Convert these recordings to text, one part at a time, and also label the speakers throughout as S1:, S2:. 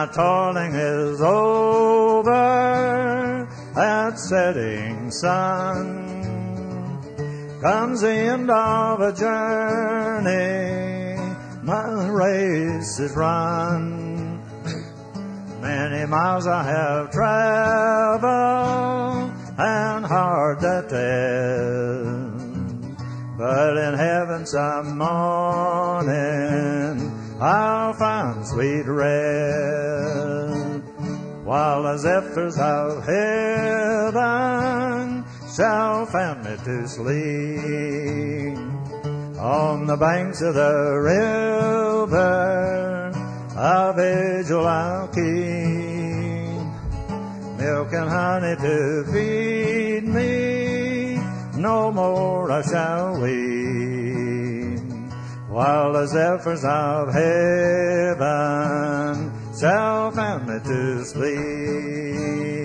S1: my toiling is over at setting sun, comes the end of a journey, my race is run. Many miles I have traveled, and hard that is, but in heaven some morning I'll find sweet rest, while the zephyrs of heaven shall fan me to sleep. On the banks of the river a vigil I'll keep, milk and honey to feed me, no more I shall weep, while the zephyrs of heaven shall fan me to sleep.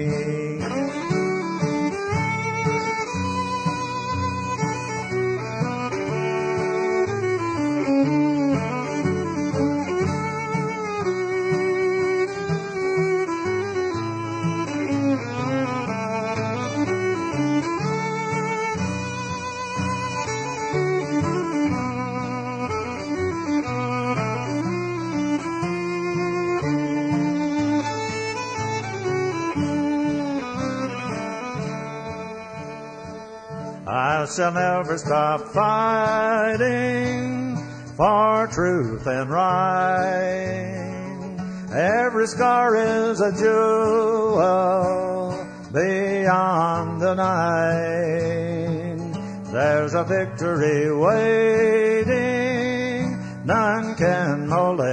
S1: I shall never stop fighting for truth and right. Every scar is a jewel beyond the night. There's a victory waiting, none can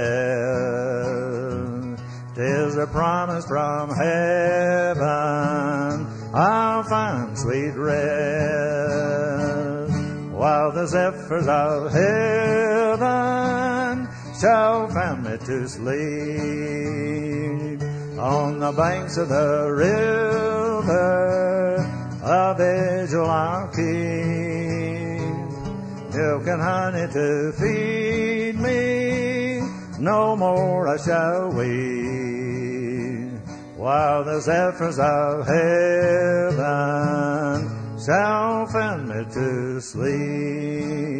S1: molest. 'Tis a promise from heaven, I'll find sweet rest, while the zephyrs of heaven shall fan me to sleep. On the banks of the river a vigil I'll keep, milk and honey to feed me, no more I shall weep, while the zephyrs of heaven shall fan me to sleep.